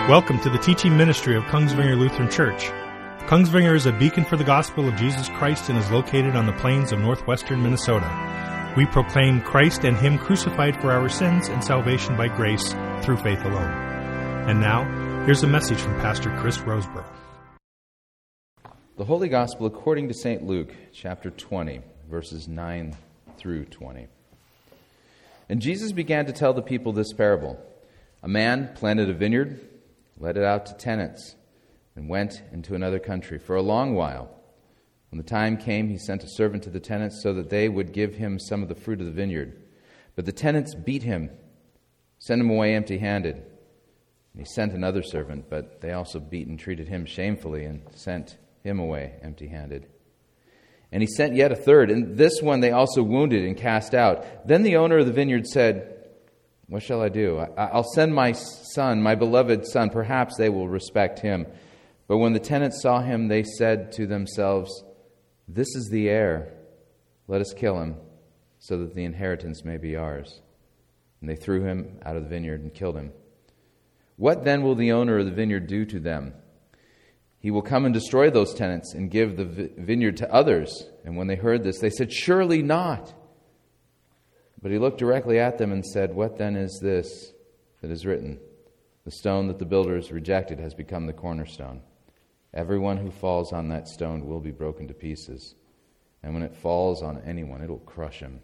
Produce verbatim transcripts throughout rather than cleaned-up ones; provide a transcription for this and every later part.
Welcome to the teaching ministry of Kongsvinger Lutheran Church. Kongsvinger is a beacon for the gospel of Jesus Christ and is located on the plains of northwestern Minnesota. We proclaim Christ and Him crucified for our sins and salvation by grace through faith alone. And now, here's a message from Pastor Chris Roseborough. The Holy Gospel according to Saint Luke, chapter twenty, verses nine through twenty. And Jesus began to tell the people this parable. A man planted a vineyard, let it out to tenants, and went into another country for a long while. When the time came, he sent a servant to the tenants so that they would give him some of the fruit of the vineyard. But the tenants beat him, sent him away empty-handed. And he sent another servant, but they also beat and treated him shamefully and sent him away empty-handed. And he sent yet a third, and this one they also wounded and cast out. Then the owner of the vineyard said, "What shall I do? I'll send my son, my beloved son. Perhaps they will respect him." But when the tenants saw him, they said to themselves, "This is the heir. Let us kill him, so that the inheritance may be ours." And they threw him out of the vineyard and killed him. What then will the owner of the vineyard do to them? He will come and destroy those tenants and give the vineyard to others. And when they heard this, they said, "Surely not." But he looked directly at them and said, "What then is this that is written? The stone that the builders rejected has become the cornerstone. Everyone who falls on that stone will be broken to pieces. And when it falls on anyone, it will crush him."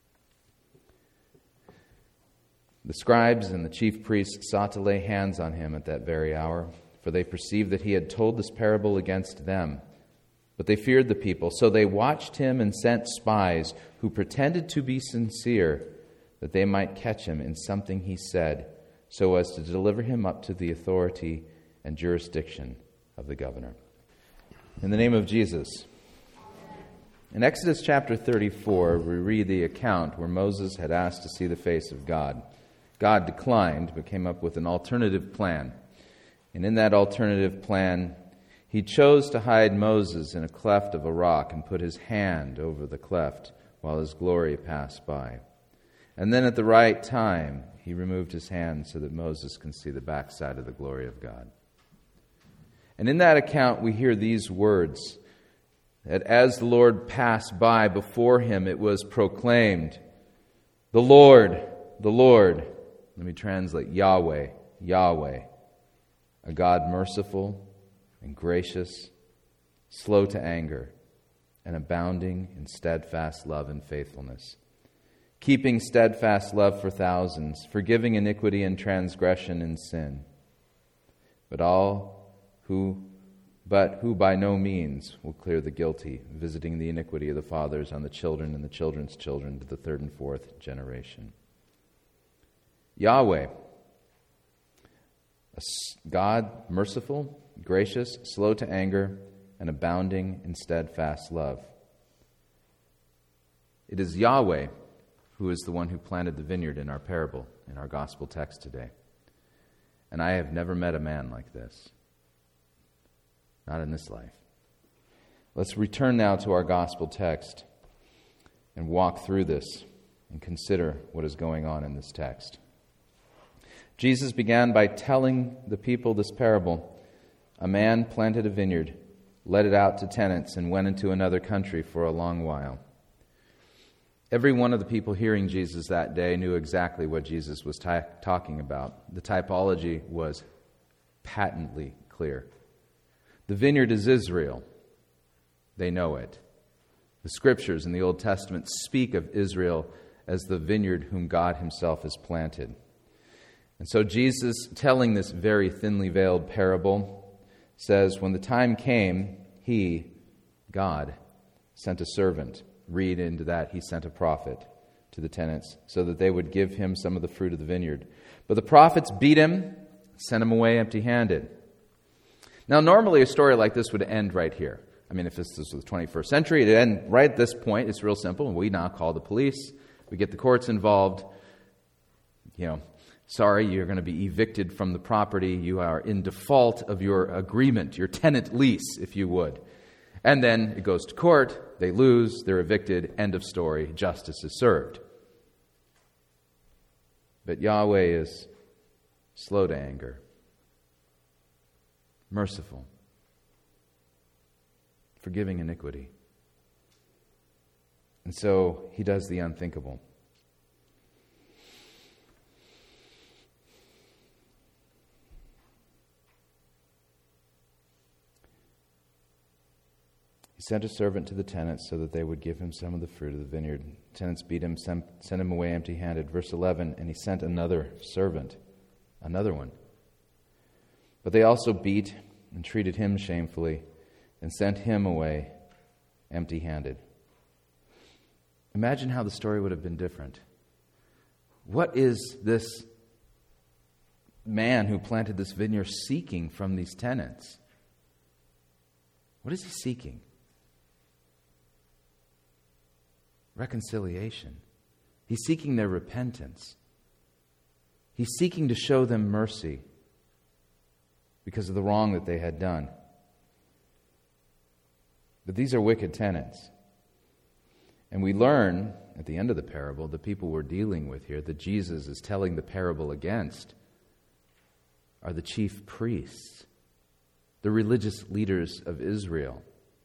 The scribes and the chief priests sought to lay hands on him at that very hour, for they perceived that he had told this parable against them. But they feared the people, so they watched him and sent spies who pretended to be sincere, that they might catch him in something he said, so as to deliver him up to the authority and jurisdiction of the governor. In the name of Jesus. In Exodus chapter thirty-four, we read the account where Moses had asked to see the face of God. God declined, but came up with an alternative plan. And in that alternative plan, he chose to hide Moses in a cleft of a rock and put his hand over the cleft while his glory passed by. And then at the right time, he removed his hand so that Moses can see the backside of the glory of God. And in that account, we hear these words, that as the Lord passed by before him, it was proclaimed, "The Lord, the Lord," let me translate, Yahweh, Yahweh, a God merciful and gracious, slow to anger, and abounding in steadfast love and faithfulness, keeping steadfast love for thousands, forgiving iniquity and transgression and sin, but all who, but who by no means will clear the guilty, visiting the iniquity of the fathers on the children and the children's children to the third and fourth generation. Yahweh, a God merciful, gracious, slow to anger, and abounding in steadfast love. It is Yahweh who is the one who planted the vineyard in our parable, in our gospel text today. And I have never met a man like this. Not in this life. Let's return now to our gospel text and walk through this and consider what is going on in this text. Jesus began by telling the people this parable. A man planted a vineyard, let it out to tenants, and went into another country for a long while. Every one of the people hearing Jesus that day knew exactly what Jesus was t- talking about. The typology was patently clear. The vineyard is Israel. They know it. The scriptures in the Old Testament speak of Israel as the vineyard whom God himself has planted. And so Jesus, telling this very thinly veiled parable, says, when the time came, he, God, sent a servant. Read into that, he sent a prophet to the tenants so that they would give him some of the fruit of the vineyard. But the prophets beat him, sent him away empty-handed. Now, normally a story like this would end right here. I mean, if this was the twenty-first century, it'd end right at this point. It's real simple. We now call the police. We get the courts involved. You know, sorry, you're going to be evicted from the property. You are in default of your agreement, your tenant lease, if you would. And then it goes to court. They lose. They're evicted. End of story. Justice is served. But Yahweh is slow to anger, merciful, forgiving iniquity. And so he does the unthinkable. He sent a servant to the tenants so that they would give him some of the fruit of the vineyard. Tenants beat him, sent him away empty-handed. Verse eleven, and he sent another servant, another one. But they also beat and treated him shamefully and sent him away empty-handed. Imagine how the story would have been different. What is this man who planted this vineyard seeking from these tenants? What is he seeking? Reconciliation. He's seeking their repentance. He's seeking to show them mercy because of the wrong that they had done. But these are wicked tenants. And we learn at the end of the parable, the people we're dealing with here, that Jesus is telling the parable against, are the chief priests, the religious leaders of Israel.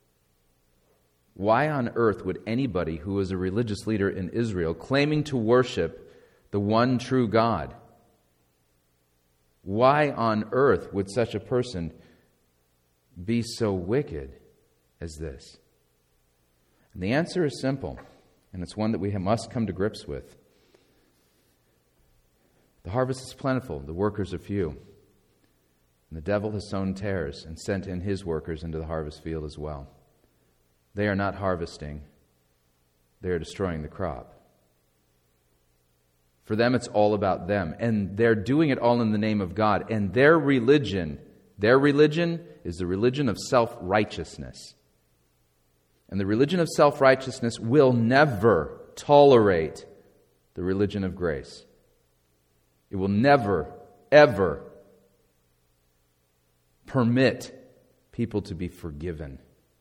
Why on earth would anybody who was a religious leader in Israel, claiming to worship the one true God, why on earth would such a person be so wicked as this? And the answer is simple, and it's one that we must come to grips with. The harvest is plentiful, the workers are few. And the devil has sown tares and sent in his workers into the harvest field as well. They are not harvesting. They are destroying the crop. For them, it's all about them. And they're doing it all in the name of God. And their religion, their religion is the religion of self-righteousness. And the religion of self-righteousness will never tolerate the religion of grace. It will never, ever permit people to be forgiven.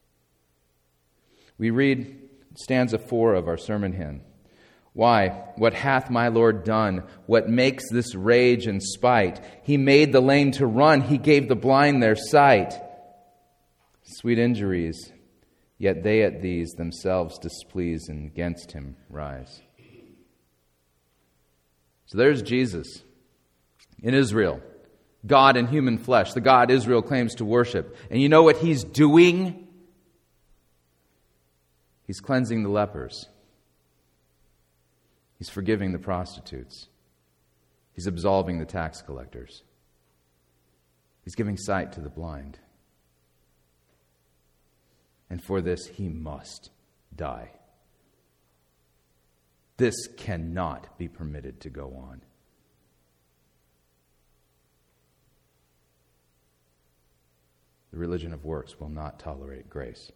We read stanza four of our sermon hymn. Why? What hath my Lord done? What makes this rage and spite? He made the lame to run. He gave the blind their sight. Sweet injuries, yet they at these themselves displease and against him rise. So there's Jesus in Israel. God in human flesh. The God Israel claims to worship. And you know what he's doing? He's cleansing the lepers. He's forgiving the prostitutes. He's absolving the tax collectors. He's giving sight to the blind. And for this, he must die. This cannot be permitted to go on. The religion of works will not tolerate grace.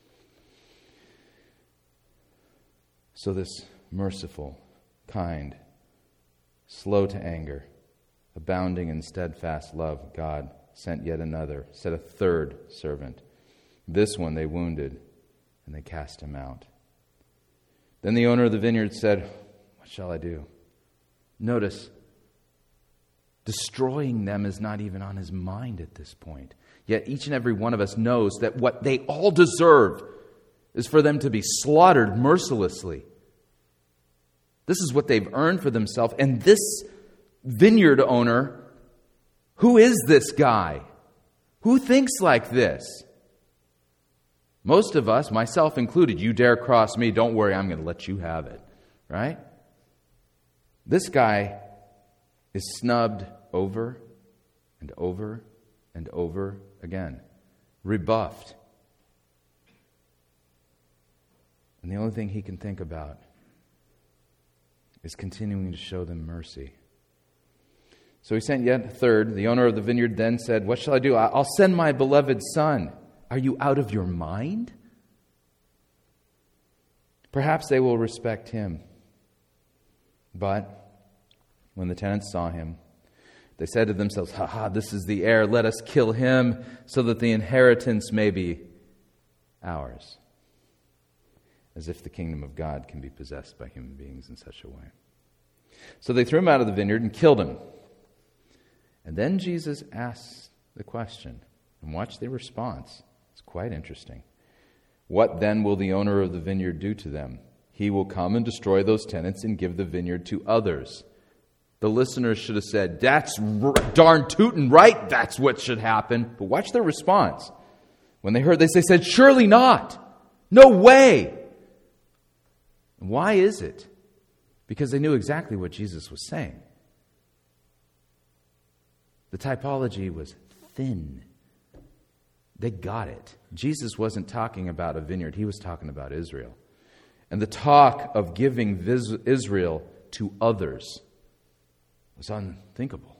So this merciful, kind, slow to anger, abounding in steadfast love, God sent yet another, sent a third servant. This one they wounded, and they cast him out. Then the owner of the vineyard said, what shall I do? Notice, destroying them is not even on his mind at this point. Yet each and every one of us knows that what they all deserve is for them to be slaughtered mercilessly. This is what they've earned for themselves. And this vineyard owner, who is this guy? Who thinks like this? Most of us, myself included, you dare cross me, don't worry, I'm going to let you have it. Right? This guy is snubbed over and over and over again. Rebuffed. And the only thing he can think about is continuing to show them mercy. So he sent yet a third. The owner of the vineyard then said, what shall I do? I'll send my beloved son. Are you out of your mind? Perhaps they will respect him. But when the tenants saw him, they said to themselves, ha ha, this is the heir. Let us kill him so that the inheritance may be ours. As if the kingdom of God can be possessed by human beings in such a way. So they threw him out of the vineyard and killed him. And then Jesus asks the question, And watch their response. It's quite interesting. What then will the owner of the vineyard do to them? He will come and destroy those tenants and give the vineyard to others. The listeners should have said, that's r- darn tootin' right, that's what should happen. But watch their response. When they heard this, they said, surely not. No way. And why is it? Because they knew exactly what Jesus was saying. The typology was thin. They got it. Jesus wasn't talking about a vineyard. He was talking about Israel. And the talk of giving vis- Israel to others was unthinkable.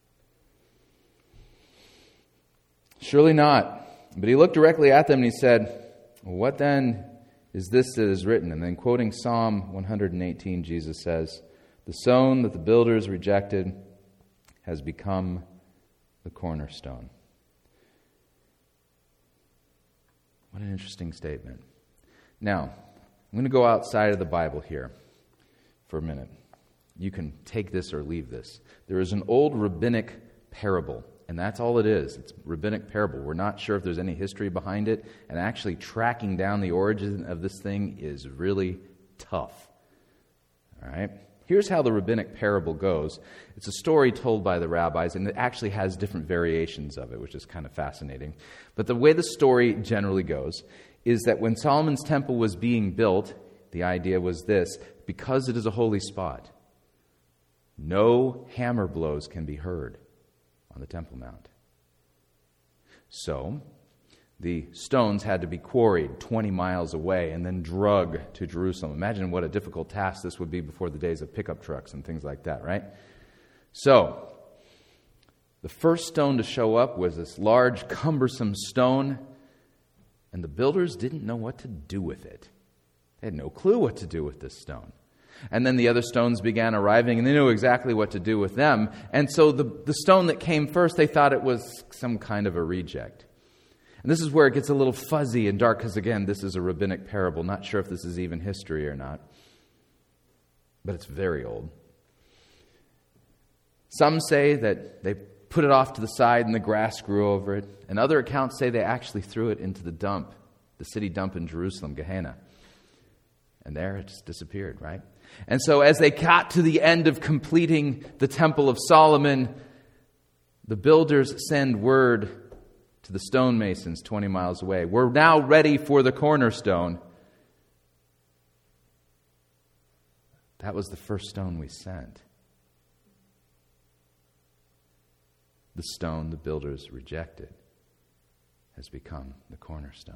Surely not. But he looked directly at them and he said, what then is this that is written? And then quoting Psalm one hundred eighteen, Jesus says, the stone that the builders rejected has become the cornerstone. What an interesting statement. Now, I'm going to go outside of the Bible here for a minute. You can take this or leave this. There is an old rabbinic parable, and that's all it is. It's a rabbinic parable. We're not sure if there's any history behind it, and actually tracking down the origin of this thing is really tough. All right? Here's how the rabbinic parable goes. It's a story told by the rabbis, and it actually has different variations of it, which is kind of fascinating. But the way the story generally goes is that when Solomon's temple was being built, the idea was this: because it is a holy spot, no hammer blows can be heard on the Temple Mount. So the stones had to be quarried twenty miles away and then drug to Jerusalem. Imagine what a difficult task this would be before the days of pickup trucks and things like that, right? So the first stone to show up was this large, cumbersome stone, and the builders didn't know what to do with it. They had no clue what to do with this stone. And then the other stones began arriving, and they knew exactly what to do with them. And so the, the stone that came first, they thought it was some kind of a reject. And this is where it gets a little fuzzy and dark, because again, this is a rabbinic parable. Not sure if this is even history or not. But it's very old. Some say that they put it off to the side and the grass grew over it. And other accounts say they actually threw it into the dump, the city dump in Jerusalem, Gehenna. And there it just disappeared, right? And so as they got to the end of completing the Temple of Solomon, the builders send word to the stonemasons twenty miles away. We're now ready for the cornerstone. That was the first stone we sent. The stone the builders rejected has become the cornerstone.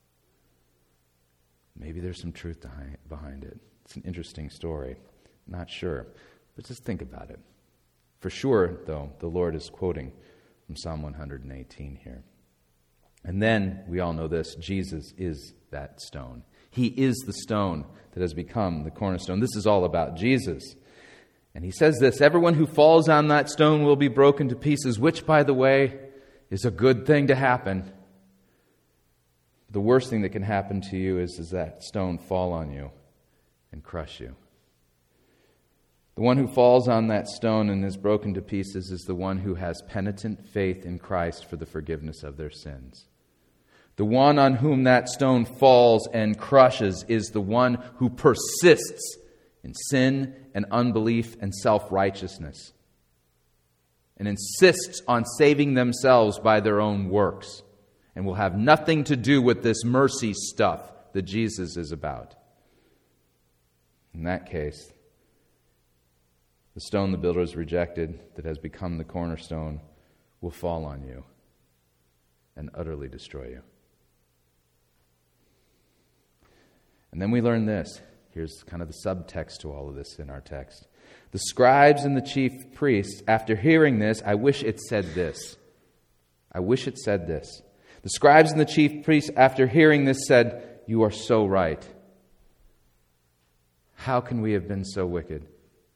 Maybe there's some truth behind it. It's an interesting story. Not sure. But just think about it. For sure, though, the Lord is quoting from Psalm one hundred eighteen here. And then, we all know this, Jesus is that stone. He is the stone that has become the cornerstone. This is all about Jesus. And he says this: everyone who falls on that stone will be broken to pieces, which, by the way, is a good thing to happen. The worst thing that can happen to you is, is that stone fall on you and crush you. The one who falls on that stone and is broken to pieces is the one who has penitent faith in Christ for the forgiveness of their sins. The one on whom that stone falls and crushes is the one who persists in sin and unbelief and self-righteousness and insists on saving themselves by their own works and will have nothing to do with this mercy stuff that Jesus is about. In that case, the stone the builders rejected that has become the cornerstone will fall on you and utterly destroy you. And then we learn this. Here's kind of the subtext to all of this in our text. The scribes and the chief priests, after hearing this, I wish it said this. I wish it said this. The scribes and the chief priests, after hearing this, said, "You are so right. How can we have been so wicked?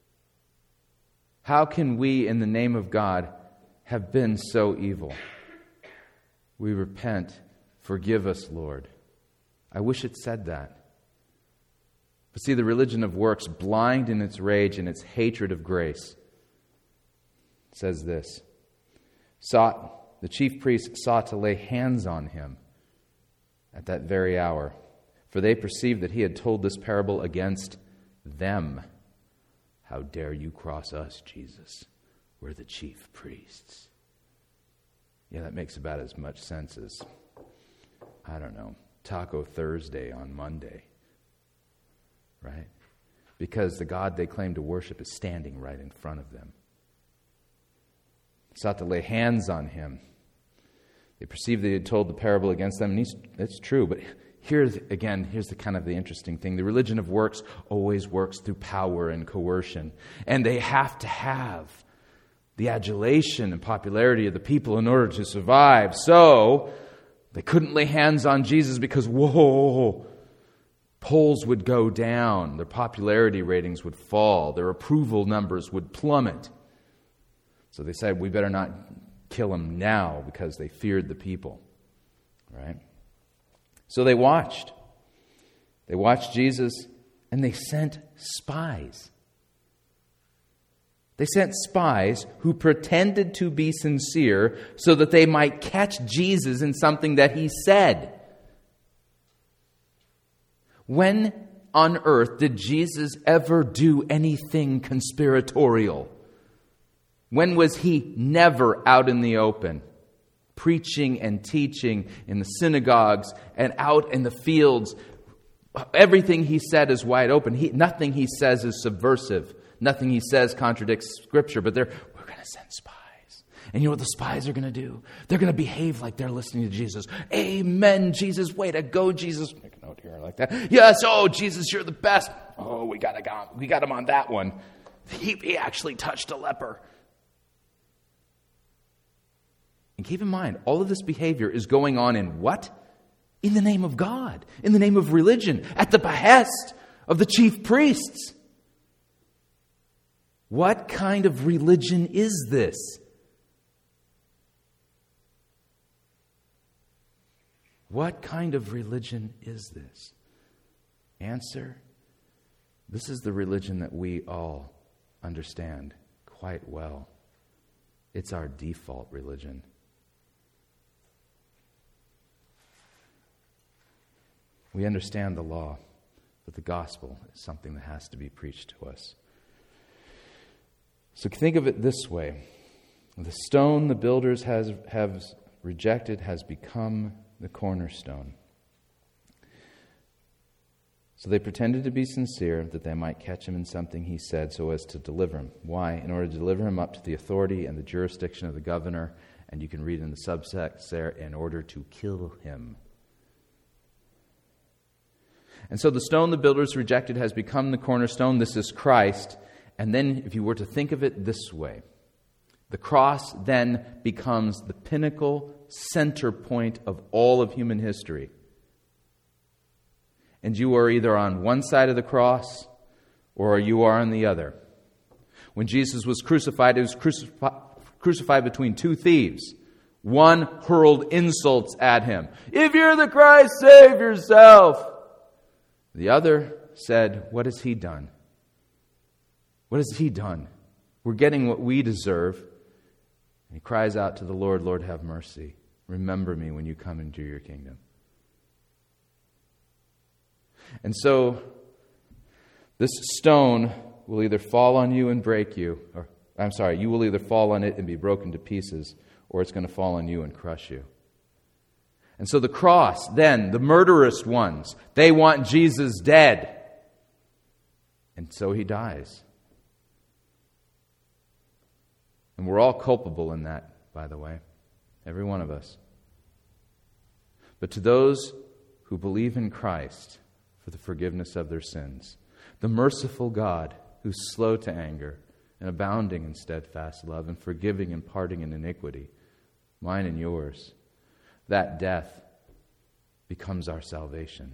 How can we, in the name of God, have been so evil? We repent. Forgive us, Lord." I wish it said that. But see, the religion of works, blind in its rage and its hatred of grace, says this: sought the chief priests sought to lay hands on him at that very hour, for they perceived that he had told this parable against them. How dare you cross us, Jesus? We're the chief priests. Yeah, that makes about as much sense as, I don't know, Taco Thursday on Monday. Right? Because the God they claim to worship is standing right in front of them. They sought to lay hands on him. They perceived that he had told the parable against them, and he's, it's true, but here's, again, here's the kind of the interesting thing. The religion of works always works through power and coercion, and they have to have the adulation and popularity of the people in order to survive. So, they couldn't lay hands on Jesus because, whoa, polls would go down, their popularity ratings would fall, their approval numbers would plummet. So they said, we better not kill him now, because they feared the people. Right? So they watched. They watched Jesus, and they sent spies. They sent spies who pretended to be sincere so that they might catch Jesus in something that he said. When on earth did Jesus ever do anything conspiratorial? When was he never out in the open, preaching and teaching in the synagogues and out in the fields? Everything he said is wide open. He, nothing he says is subversive. Nothing he says contradicts Scripture. But they're, we're going to send spies. And you know what the spies are going to do? They're going to behave like they're listening to Jesus. Amen, Jesus. Way to go, Jesus. Make a note here like that. Yes, oh, Jesus, you're the best. Oh, we got, a, we got him on that one. He, he actually touched a leper. And keep in mind, all of this behavior is going on in what? In the name of God, in the name of religion, at the behest of the chief priests. What kind of religion is this? What kind of religion is this? Answer, this is the religion that we all understand quite well. It's our default religion. We understand the law, but the gospel is something that has to be preached to us. So think of it this way. The stone the builders has, have rejected has become the cornerstone. So they pretended to be sincere that they might catch him in something he said so as to deliver him. Why? In order to deliver him up to the authority and the jurisdiction of the governor, and you can read in the subtext there, in order to kill him. And so the stone the builders rejected has become the cornerstone. This is Christ. And then if you were to think of it this way, the cross then becomes the pinnacle, center point of all of human history. And you are either on one side of the cross or you are on the other. When Jesus was crucified, he was crucifi- crucified between two thieves. One hurled insults at him. If you're the Christ, save yourself. The other said, what has he done? What has he done? We're getting what we deserve. And he cries out to the Lord, Lord, have mercy. Remember me when you come into your kingdom. And so, this stone will either fall on you and break you, or I'm sorry, you will either fall on it and be broken to pieces, or it's going to fall on you and crush you. And so the cross, then, the murderous ones, they want Jesus dead. And so he dies. And we're all culpable in that, by the way. Every one of us. But to those who believe in Christ for the forgiveness of their sins, the merciful God who's slow to anger and abounding in steadfast love and forgiving and pardoning in iniquity, mine and yours, that death becomes our salvation.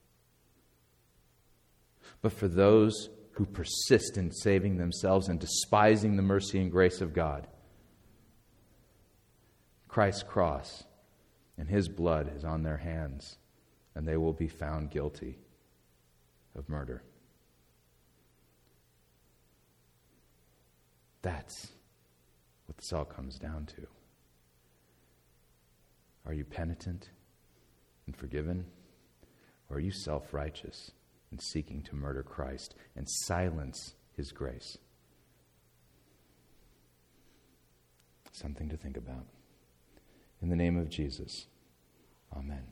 But for those who persist in saving themselves and despising the mercy and grace of God, Christ's cross and his blood is on their hands, and they will be found guilty of murder. That's what this all comes down to. Are you penitent and forgiven? Or are you self-righteous and seeking to murder Christ and silence His grace? Something to think about. In the name of Jesus, amen.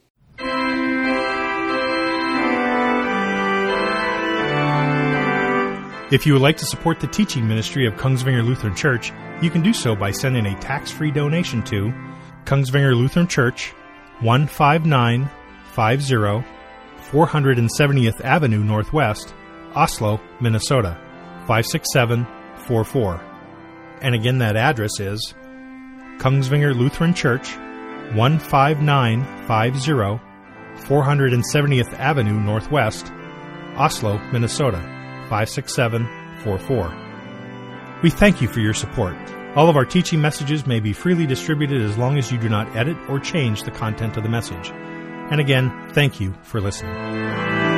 If you would like to support the teaching ministry of Kongsvinger Lutheran Church, you can do so by sending a tax-free donation to Kongsvinger Lutheran Church, one five nine five zero, four hundred seventieth Avenue Northwest, Oslo, Minnesota, five six seven four four. And again, that address is Kongsvinger Lutheran Church, one five nine five zero, four hundred seventieth Avenue Northwest, Oslo, Minnesota, five six seven four four. We thank you for your support. All of our teaching messages may be freely distributed as long as you do not edit or change the content of the message. And again, thank you for listening.